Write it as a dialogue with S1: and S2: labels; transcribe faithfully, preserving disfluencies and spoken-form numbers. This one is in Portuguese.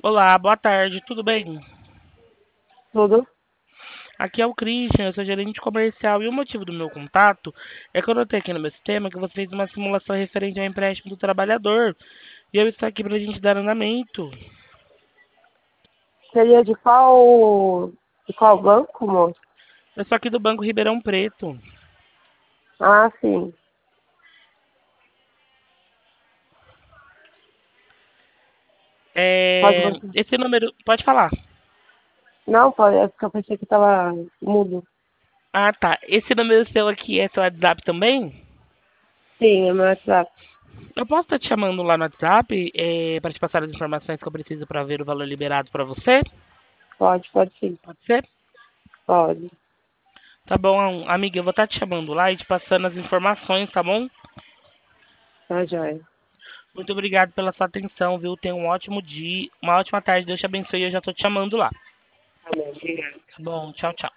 S1: Olá, boa tarde, tudo bem?
S2: Tudo?
S1: Aqui é o Christian, eu sou gerente comercial e o motivo do meu contato é que eu notei aqui no meu sistema que você fez uma simulação referente ao empréstimo do trabalhador e eu estou aqui para a gente dar andamento.
S2: Seria de qual, de qual banco, moço?
S1: Eu sou aqui do Banco Ribeirão Preto.
S2: Ah, sim. Pode
S1: É,
S2: você.
S1: esse número, pode falar.
S2: Não, pode, é porque eu pensei que estava mudo.
S1: Ah, tá. Esse número seu aqui é seu WhatsApp também?
S2: Sim, é meu WhatsApp.
S1: Eu posso estar te chamando lá no WhatsApp para te passar as informações que eu preciso para ver o valor liberado para você?
S2: Pode, pode sim.
S1: Pode ser?
S2: Pode.
S1: Tá bom, amiga, eu vou estar te chamando lá e te passando as informações, tá bom?
S2: Tá, joia.
S1: Muito obrigado pela sua atenção, viu? Tenha um ótimo dia, uma ótima tarde. Deus te abençoe e eu já tô te chamando lá.
S2: Tá bom, obrigada.
S1: Tá bom, tchau, tchau.